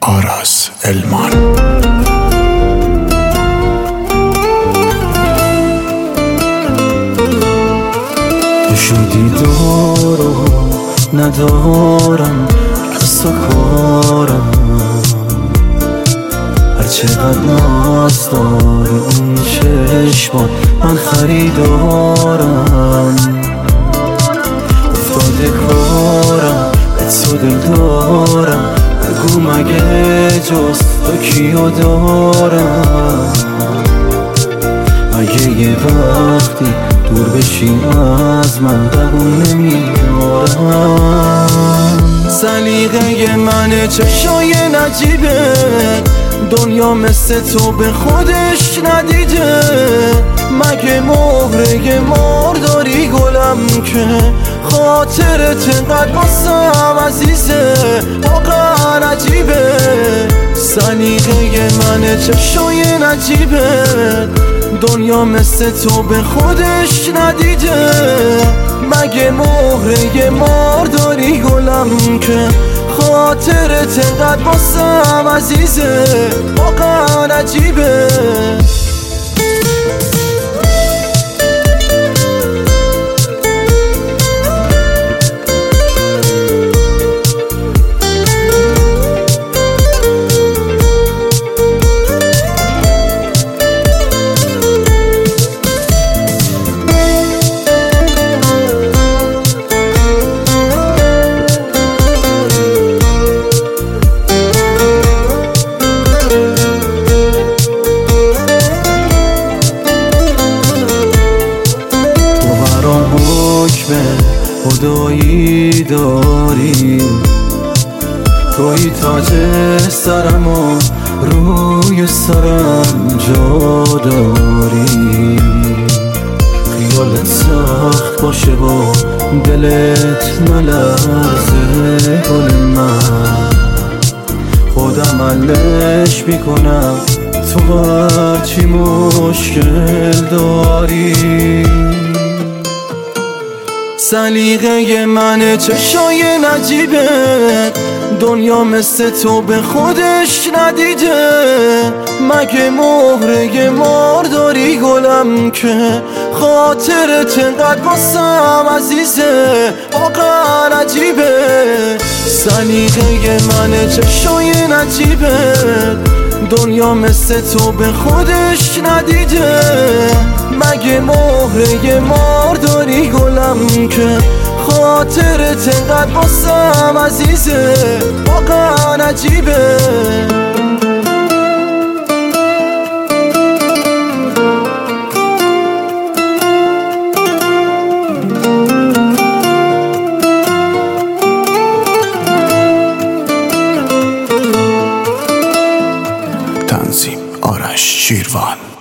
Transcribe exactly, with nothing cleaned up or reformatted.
آراس المان. شدی دارم ندارم قصد و کارم، هرچقدر ناز داری این چشمات من خریدارم. افتاده کارم به تو دل دارم، بگو مگه جز تو کیو دارم. اگه یه وقتی دور بشی از من قبول نمیارم. سلیقه من چشای نجیبه، دنیا مثل تو به خودش ندیده. مگه مهره مار داری گلم که خاطرت انقدر واسم عزیزه، واقعا عجیبه. سلیقه من چشای نجیبه، دنیا مثل تو به خودش ندیده. مگه مهره مار داری گلم که خاطرت انقدر واسم عزیزه، واقعا عجیبه. خدایی داری توی تاج سرم و روی سرم جا داری. خیالت سخت باشه و دلت نلرزه گل من، خودم حلش میکنم تو هرچی مشکل داری. سلیقه من چشای نجیبه، دنیا مثل تو به خودش ندیده. مگه مهره مار داری گلم که خاطرت انقدر واسم عزیزه، واقعا عجیبه. سلیقه من چشای نجیبه، دنیا مثل تو به خودش ندیده. مگه مهره مار داری گلم که خاطرت انقدر واسم عزیزه، واقعا عجیبه. تنظیم آرش شیروان.